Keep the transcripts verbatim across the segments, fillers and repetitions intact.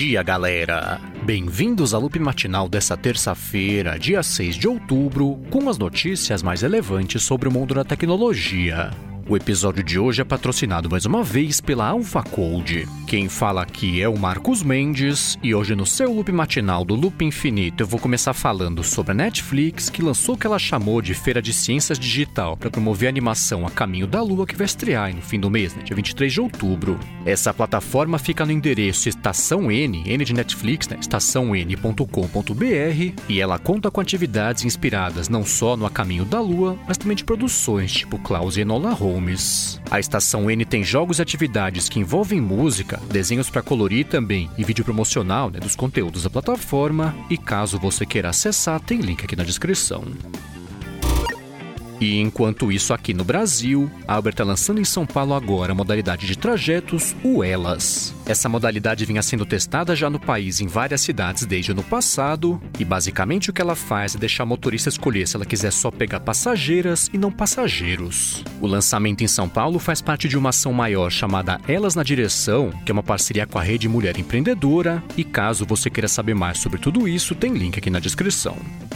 dia, galera! Bem-vindos ao loop matinal dessa terça-feira, dia seis de outubro, com as notícias mais relevantes sobre o mundo da tecnologia. O episódio de hoje é patrocinado mais uma vez pela AlphaCode. Quem fala aqui é o Marcos Mendes, e hoje no seu loop matinal do Loop Infinito eu vou começar falando sobre a Netflix, que lançou o que ela chamou de Feira de Ciências Digital para promover a animação A Caminho da Lua, que vai estrear no fim do mês, né, dia vinte e três de outubro. Essa plataforma fica no endereço Estação N, N de Netflix, né, estação n ponto com ponto b r, e ela conta com atividades inspiradas não só no A Caminho da Lua, mas também de produções tipo Klaus e Enola Holmes. A Estação N tem jogos e atividades que envolvem música, desenhos para colorir também e vídeo promocional, né, dos conteúdos da plataforma, e caso você queira acessar, tem link aqui na descrição. E enquanto isso, aqui no Brasil, a Uber está lançando em São Paulo agora a modalidade de trajetos, o Elas. Essa modalidade vinha sendo testada já no país em várias cidades desde o ano passado, e basicamente o que ela faz é deixar a motorista escolher se ela quiser só pegar passageiras e não passageiros. O lançamento em São Paulo faz parte de uma ação maior chamada Elas na Direção, que é uma parceria com a Rede Mulher Empreendedora, e caso você queira saber mais sobre tudo isso, tem link aqui na descrição.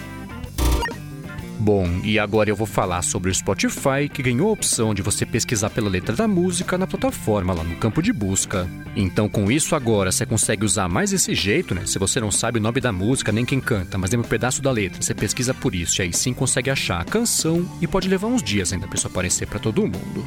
Bom, e agora eu vou falar sobre o Spotify, que ganhou a opção de você pesquisar pela letra da música na plataforma, lá no campo de busca. Então, com isso agora, você consegue usar mais esse jeito, né? Se você não sabe o nome da música, nem quem canta, mas lembra um pedaço da letra, você pesquisa por isso, e aí sim consegue achar a canção, e pode levar uns dias ainda pra isso aparecer pra todo mundo.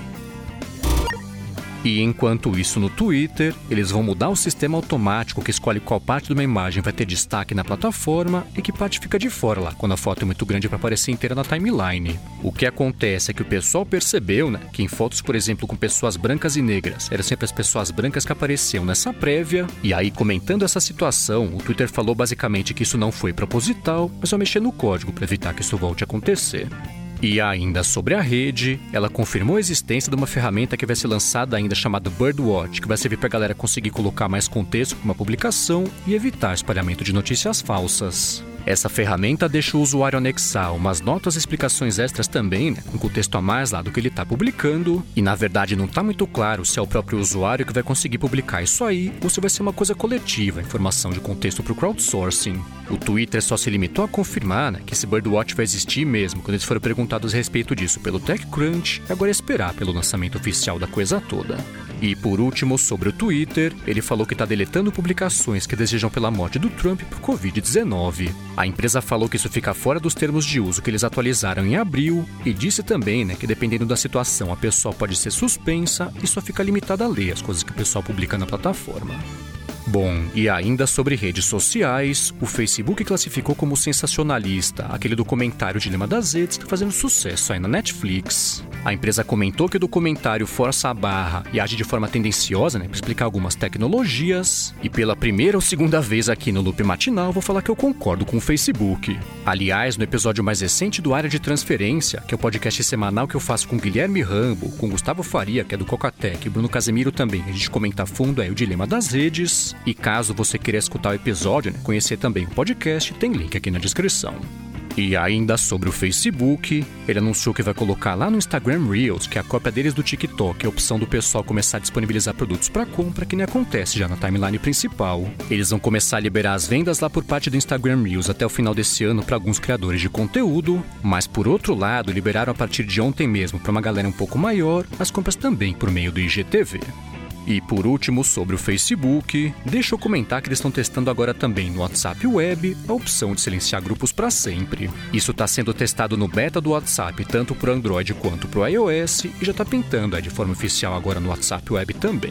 E enquanto isso, no Twitter, eles vão mudar o sistema automático que escolhe qual parte de uma imagem vai ter destaque na plataforma e que parte fica de fora lá, quando a foto é muito grande para aparecer inteira na timeline. O que acontece é que o pessoal percebeu, né, que em fotos, por exemplo, com pessoas brancas e negras, eram sempre as pessoas brancas que apareciam nessa prévia, e aí, comentando essa situação, o Twitter falou basicamente que isso não foi proposital, mas só mexer no código para evitar que isso volte a acontecer. E ainda sobre a rede, ela confirmou a existência de uma ferramenta que vai ser lançada ainda chamada Birdwatch, que vai servir para a galera conseguir colocar mais contexto para uma publicação e evitar espalhamento de notícias falsas. Essa ferramenta deixa o usuário anexar umas notas e explicações extras também, né, com contexto a mais lá do que ele está publicando, e na verdade não está muito claro se é o próprio usuário que vai conseguir publicar isso aí, ou se vai ser uma coisa coletiva, informação de contexto para o crowdsourcing. O Twitter só se limitou a confirmar, né, que esse Birdwatch vai existir mesmo quando eles foram perguntados a respeito disso pelo TechCrunch, e agora é esperar pelo lançamento oficial da coisa toda. E por último, sobre o Twitter, ele falou que está deletando publicações que desejam pela morte do Trump por covid dezenove. A empresa falou que isso fica fora dos termos de uso que eles atualizaram em abril, e disse também, né, que dependendo da situação a pessoa pode ser suspensa e só fica limitada a ler as coisas que o pessoal publica na plataforma. Bom, e ainda sobre redes sociais, o Facebook classificou como sensacionalista aquele documentário Dilema das Redes que está fazendo sucesso aí na Netflix. A empresa comentou que o documentário força a barra e age de forma tendenciosa, né, para explicar algumas tecnologias. E pela primeira ou segunda vez aqui no Loop Matinal, vou falar que eu concordo com o Facebook. Aliás, no episódio mais recente do Área de Transferência, que é o podcast semanal que eu faço com Guilherme Rambo, com Gustavo Faria, que é do Cocatec, e Bruno Casemiro também, a gente comenta a fundo aí o Dilema das Redes. E caso você queira escutar o episódio, né, conhecer também o podcast, tem link aqui na descrição. E ainda sobre o Facebook, ele anunciou que vai colocar lá no Instagram Reels, que é a cópia deles do TikTok, a opção do pessoal começar a disponibilizar produtos para compra, que nem acontece já na timeline principal. Eles vão começar a liberar as vendas lá por parte do Instagram Reels até o final desse ano para alguns criadores de conteúdo, mas por outro lado, liberaram a partir de ontem mesmo para uma galera um pouco maior, as compras também por meio do I G T V. E por último, sobre o Facebook, deixa eu comentar que eles estão testando agora também no WhatsApp Web a opção de silenciar grupos para sempre. Isso está sendo testado no beta do WhatsApp, tanto para o Android quanto para o iOS, e já está pintando aí de forma oficial agora no WhatsApp Web também.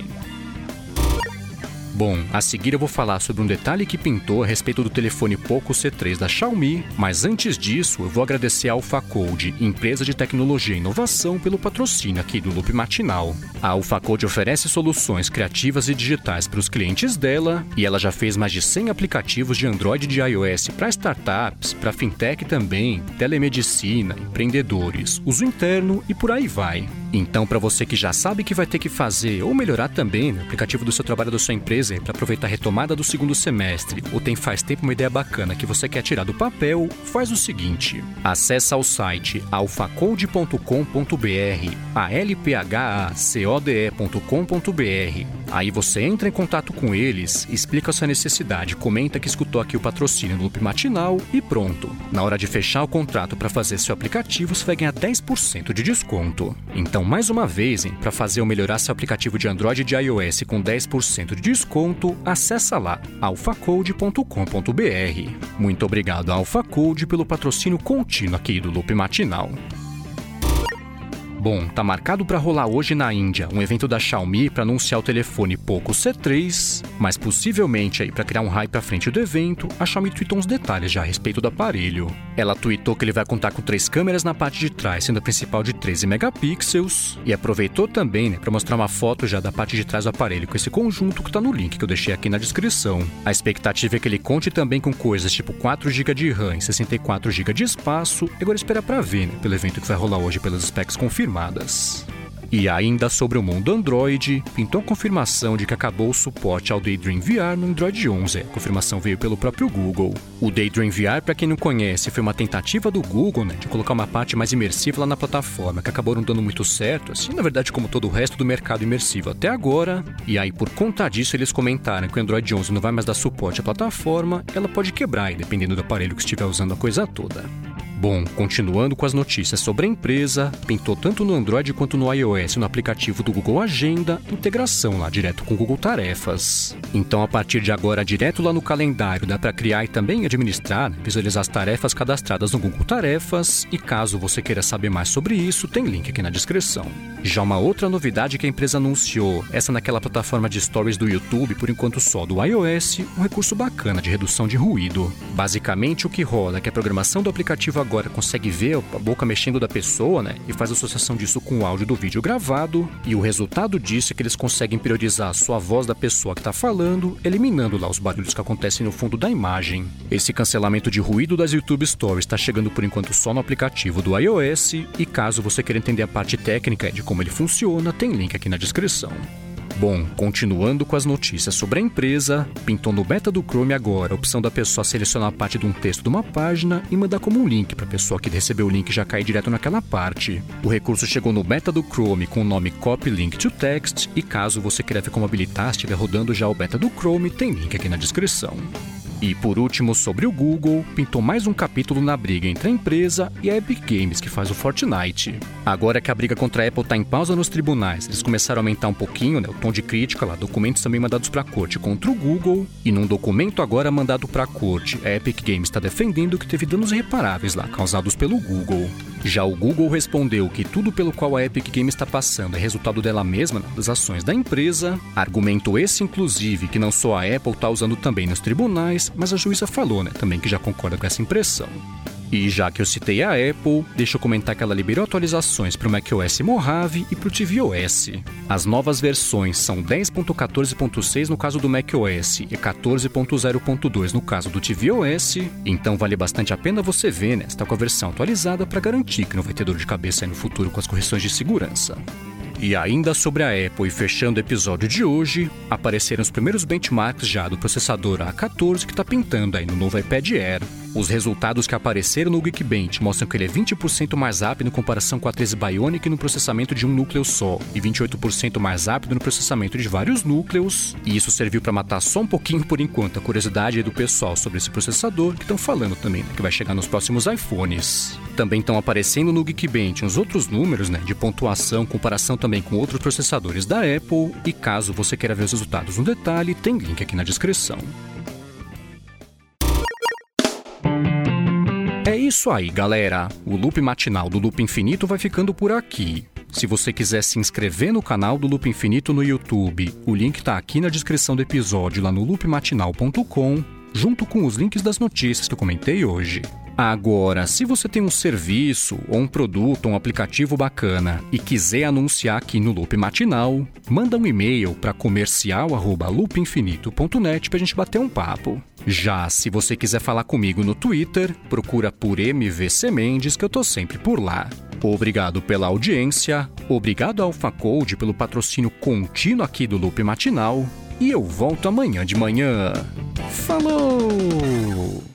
Bom, a seguir eu vou falar sobre um detalhe que pintou a respeito do telefone Poco C três da Xiaomi, mas antes disso eu vou agradecer a AlphaCode, empresa de tecnologia e inovação, pelo patrocínio aqui do Loop Matinal. A AlphaCode oferece soluções criativas e digitais para os clientes dela, e ela já fez mais de cem aplicativos de Android e de iOS para startups, para fintech também, telemedicina, empreendedores, uso interno e por aí vai. Então, para você que já sabe que vai ter que fazer ou melhorar também no aplicativo do seu trabalho da sua empresa para aproveitar a retomada do segundo semestre, ou tem faz tempo uma ideia bacana que você quer tirar do papel, faz o seguinte: acessa o site alphacode ponto com ponto br, a l p h a c o d e ponto com ponto br. Aí você entra em contato com eles, explica a sua necessidade, comenta que escutou aqui o patrocínio do Loop Matinal e pronto. Na hora de fechar o contrato para fazer seu aplicativo, você vai ganhar dez por cento de desconto. Então, mais uma vez, para fazer ou melhorar seu aplicativo de Android e de iOS com dez por cento de desconto, acessa lá alphacode ponto com ponto br. Muito obrigado a AlphaCode pelo patrocínio contínuo aqui do Loop Matinal. Bom, tá marcado para rolar hoje na Índia um evento da Xiaomi para anunciar o telefone Poco C três, mas possivelmente aí para criar um hype à frente do evento, a Xiaomi tweetou uns detalhes já a respeito do aparelho. Ela tweetou que ele vai contar com três câmeras na parte de trás, sendo a principal de treze megapixels, e aproveitou também, né, para mostrar uma foto já da parte de trás do aparelho com esse conjunto que tá no link que eu deixei aqui na descrição. A expectativa é que ele conte também com coisas tipo quatro gigas de RAM e sessenta e quatro gigas de espaço, e agora espera para ver, né, pelo evento que vai rolar hoje pelas specs confirmadas. E ainda sobre o mundo Android, pintou a confirmação de que acabou o suporte ao Daydream V R no Android onze. A confirmação veio pelo próprio Google. O Daydream V R, para quem não conhece, foi uma tentativa do Google, né, de colocar uma parte mais imersiva lá na plataforma, que acabou não dando muito certo, assim, na verdade, como todo o resto do mercado imersivo até agora. E aí, por conta disso, eles comentaram que o Android onze não vai mais dar suporte à plataforma, ela pode quebrar, dependendo do aparelho que estiver usando a coisa toda. Bom, continuando com as notícias sobre a empresa, pintou tanto no Android quanto no iOS no aplicativo do Google Agenda, integração lá direto com o Google Tarefas. Então, a partir de agora, direto lá no calendário, dá para criar e também administrar, visualizar as tarefas cadastradas no Google Tarefas, e caso você queira saber mais sobre isso, tem link aqui na descrição. Já uma outra novidade que a empresa anunciou, essa naquela plataforma de stories do YouTube, por enquanto só do iOS, um recurso bacana de redução de ruído. Basicamente, o que rola é que a programação do aplicativo agora consegue ver a boca mexendo da pessoa, né? E faz associação disso com o áudio do vídeo gravado. E o resultado disso é que eles conseguem priorizar a sua voz da pessoa que está falando, eliminando lá os barulhos que acontecem no fundo da imagem. Esse cancelamento de ruído das YouTube Stories está chegando por enquanto só no aplicativo do iOS. E caso você queira entender a parte técnica de como ele funciona, tem link aqui na descrição. Bom, continuando com as notícias sobre a empresa, pintou no beta do Chrome agora a opção da pessoa selecionar a parte de um texto de uma página e mandar como um link para a pessoa que recebeu o link já cair direto naquela parte. O recurso chegou no beta do Chrome com o nome Copy Link to Text, e caso você queira ver como habilitar, estiver rodando já o beta do Chrome, tem link aqui na descrição. E por último, sobre o Google, pintou mais um capítulo na briga entre a empresa e a Epic Games, que faz o Fortnite. Agora que a briga contra a Apple está em pausa nos tribunais, eles começaram a aumentar um pouquinho, né, o tom de crítica lá, documentos também mandados para a corte contra o Google, e num documento agora mandado para a corte, a Epic Games está defendendo que teve danos irreparáveis lá, causados pelo Google. Já o Google respondeu que tudo pelo qual a Epic Games está passando é resultado dela mesma, das ações da empresa. Argumento esse, inclusive, que não só a Apple está usando também nos tribunais, mas a juíza falou, né, também que já concorda com essa impressão. E já que eu citei a Apple, deixa eu comentar que ela liberou atualizações para o macOS Mojave e para o tvOS. As novas versões são dez ponto quatorze ponto seis no caso do macOS e quatorze ponto zero ponto dois no caso do tvOS, então vale bastante a pena você ver, né, se está com a versão atualizada para garantir que não vai ter dor de cabeça aí no futuro com as correções de segurança. E ainda sobre a Apple, e fechando o episódio de hoje, apareceram os primeiros benchmarks já do processador A quatorze que está pintando aí no novo iPad Air. Os resultados que apareceram no Geekbench mostram que ele é vinte por cento mais rápido em comparação com a treze Bionic no processamento de um núcleo só, e vinte e oito por cento mais rápido no processamento de vários núcleos, e isso serviu para matar só um pouquinho por enquanto a curiosidade do pessoal sobre esse processador, que estão falando também, né, que vai chegar nos próximos iPhones. Também estão aparecendo no Geekbench uns outros números, né, de pontuação, comparação também com outros processadores da Apple, e caso você queira ver os resultados no detalhe, tem link aqui na descrição. É isso aí, galera. O Loop Matinal do Loop Infinito vai ficando por aqui. Se você quiser se inscrever no canal do Loop Infinito no YouTube, o link tá aqui na descrição do episódio lá no loop matinal ponto com, junto com os links das notícias que eu comentei hoje. Agora, se você tem um serviço, ou um produto, ou um aplicativo bacana e quiser anunciar aqui no Loop Matinal, manda um e-mail para comercial arroba loop infinito ponto net pra gente bater um papo. Já se você quiser falar comigo no Twitter, procura por M V C Mendes que eu tô sempre por lá. Obrigado pela audiência, obrigado ao AlphaCode pelo patrocínio contínuo aqui do Loop Matinal, e eu volto amanhã de manhã. Falou!